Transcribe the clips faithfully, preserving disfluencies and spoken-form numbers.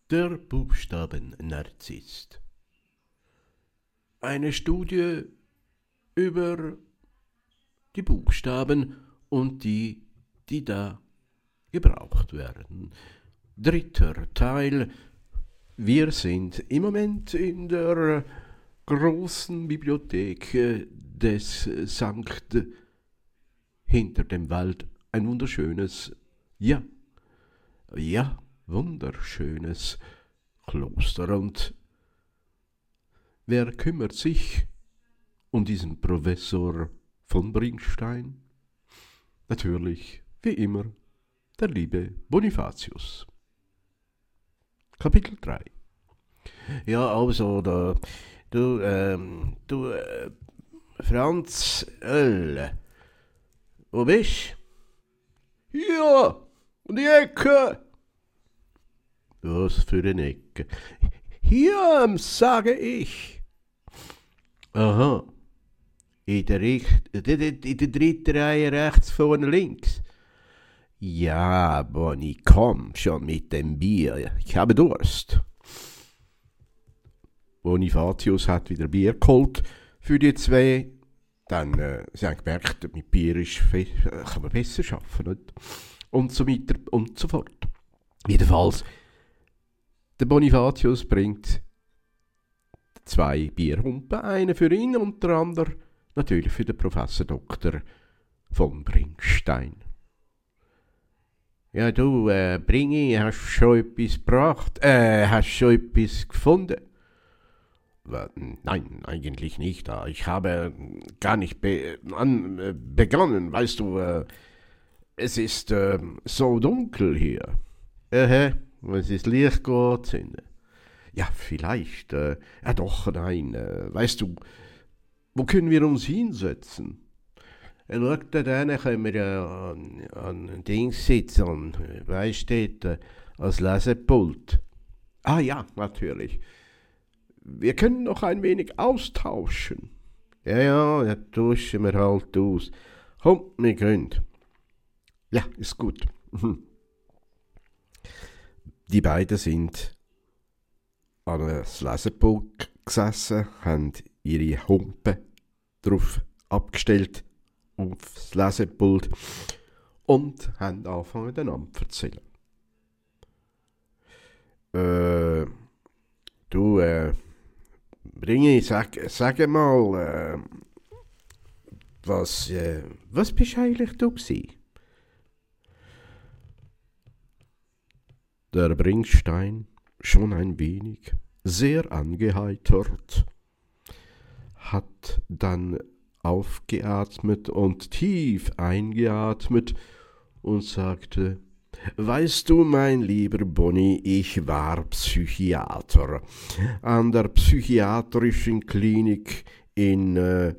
Der Buchstaben-Narzisst. Eine Studie über die Buchstaben und die, die da gebraucht werden. Dritter Teil. Wir sind im Moment in der großen Bibliothek des Sankt hinter dem Wald. Ein wunderschönes, ja, ja, wunderschönes Kloster. Und wer kümmert sich um diesen Professor von Bringstein? Natürlich, wie immer, der liebe Bonifatius. Kapitel drei. Ja, also, da, du, ähm, du, äh, Franz L. Wo bist du? Ja, um die Ecke. Was für eine Ecke? Hier, sage ich. Aha. In der, Richt- in der, in der dritten Reihe rechts vorne links. Ja, Bonnie, komm schon mit dem Bier. Ich habe Durst. Bonifatius hat wieder Bier geholt für die zwei. Dann, äh, sie haben gemerkt, mit Bier ist fe- kann man besser arbeiten, nicht? Und so weiter und so fort. Jedenfalls, der Bonifatius bringt zwei Bierhumpen, einen für ihn und der andere natürlich für den Professor Doktor von Bringstein. Ja, du, äh, Bringi, hast schon etwas gebracht? Äh, hast schon etwas gefunden? Nein, eigentlich nicht. Ich habe gar nicht be an, äh, begonnen. Weißt du, äh, es ist äh, so dunkel hier. Äh, was ist Licht anzünden? Ja, vielleicht. Äh, ja, doch, nein. Äh, weißt du, wo können wir uns hinsetzen? Ja, schau, da können wir ja an, an Dings sitzen, weißt du, dort, als Lesepult. Ah ja, natürlich. Wir können noch ein wenig austauschen. Ja, ja, dann tauschen wir halt aus. Komm, wir gehen. Ja, ist gut. Die beiden sind an einem Lesepult gesessen, haben ihre Humpen drauf abgestellt aufs Lesepult und haben angefangen miteinander zu erzählen. Äh, du, äh, Bringi, sag, sag mal, äh, was, äh, was bist eigentlich du gsi? Der Bringstein, schon ein wenig, sehr angeheitert, hat dann aufgeatmet und tief eingeatmet und sagte: Weißt du, mein lieber Bonnie, ich war Psychiater an der psychiatrischen Klinik in, äh,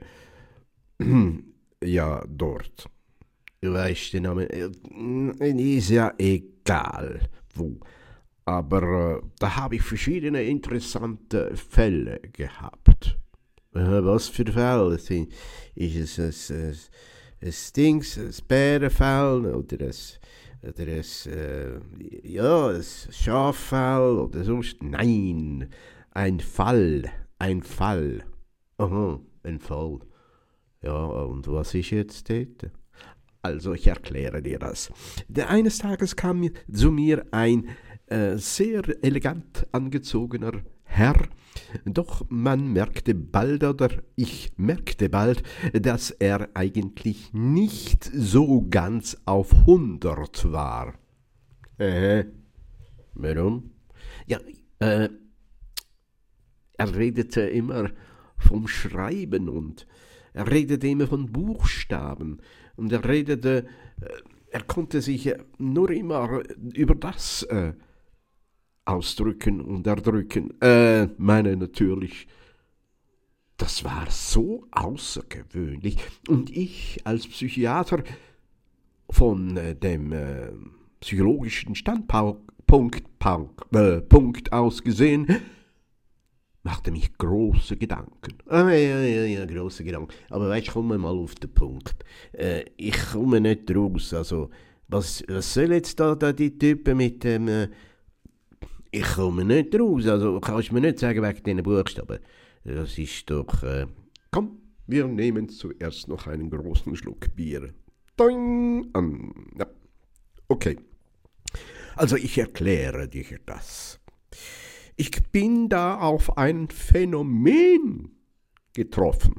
ja, dort. Du weißt den Namen, äh, ist ja egal, wo. Aber äh, da habe ich verschiedene interessante Fälle gehabt. Äh, was für Fälle? Ist es ein, ein, ein Dings, ein Bärenfell oder ein... Oder ein, äh, ja, ein Schaffell oder sonst. Nein, ein Fall, ein Fall. Aha, ein Fall. Ja, und was ist jetzt dort? Also, ich erkläre dir das. Der eines Tages kam zu mir ein äh, sehr elegant angezogener Herr, doch man merkte bald, oder ich merkte bald, dass er eigentlich nicht so ganz auf hundert war. Äh, warum? Ja, äh, er redete immer vom Schreiben und er redete immer von Buchstaben und er redete, äh, er konnte sich nur immer über das äh, ausdrücken und erdrücken. Äh, meine natürlich. Das war so außergewöhnlich. Und ich als Psychiater von äh, dem äh, psychologischen Standpunkt äh, Punkt aus gesehen, machte mich große Gedanken. Ah, ja, ja, ja, grosse Gedanken. Aber weißt du, kommen wir mal auf den Punkt. Äh, ich komme nicht raus. Also, was, was soll jetzt da, da die Typen mit dem... Äh, Ich komme nicht raus, also kannst du mir nicht sagen wegen diesen Buchstaben. Das ist doch... Äh Komm, wir nehmen zuerst noch einen großen Schluck Bier. Doing! An. Ja. Okay. Also ich erkläre dir das. Ich bin da auf ein Phänomen getroffen.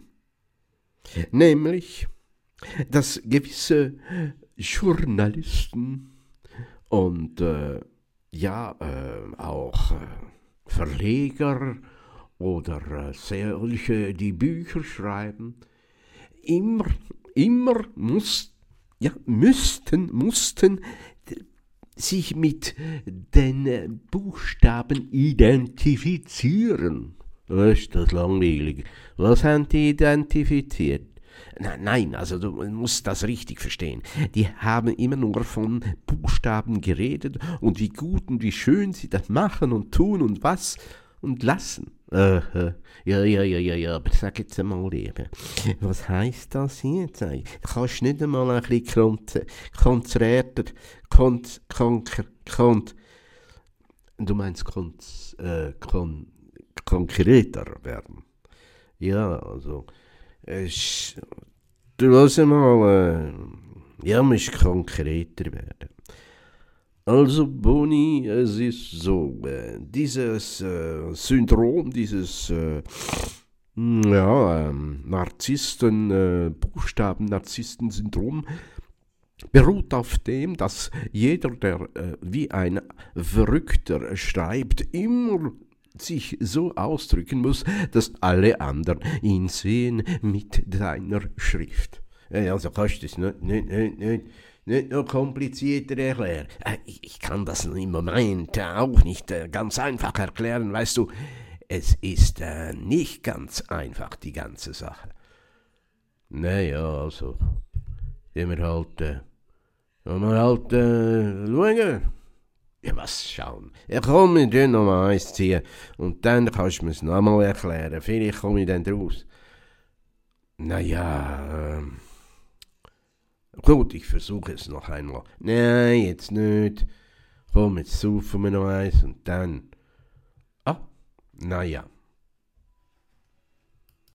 Nämlich, dass gewisse Journalisten und äh, ja äh, auch äh, Verleger oder äh, solche, die Bücher schreiben, immer, immer muss, ja, müssten, mussten sich mit den Buchstaben identifizieren. Was ist das langweilig? Was haben die identifiziert? Nein, also du musst das richtig verstehen. Die haben immer nur von Buchstaben geredet und wie gut und wie schön sie das machen und tun und was und lassen. Äh, ja, ja, ja, ja, ja, aber sag jetzt einmal eben, was heisst das jetzt eigentlich? Kannst du nicht einmal ein bisschen konzentrierter, kont, konker, kont, du meinst kon, äh, kon, konkreter werden? Ja, also, äh, du lass mal, äh, ja, musst konkreter werden. Also, Boni, es ist so, äh, dieses äh, Syndrom, dieses äh, ja, ähm, Narzissten, äh, Buchstaben-Narzissten-Syndrom beruht auf dem, dass jeder, der äh, wie ein Verrückter schreibt, immer sich so ausdrücken muss, dass alle anderen ihn sehen mit seiner Schrift. Ja, also kannst du das nicht, nicht, nicht, nicht. Nicht noch komplizierter erklären. Ich, ich kann das im Moment auch nicht ganz einfach erklären, weißt du. Es ist äh, nicht ganz einfach, die ganze Sache. Naja, also, wenn wir halt, äh, wenn wir halt, äh, schauen. Ja, was schauen? Ja, komm, wir tun noch mal eins ziehen und dann kannst du mir es noch mal erklären. Vielleicht komme ich dann draus. Naja, ähm. Gut, ich versuche es noch einmal. Nein, jetzt nicht. Komm, jetzt saufen wir noch eins und dann. Ah, naja.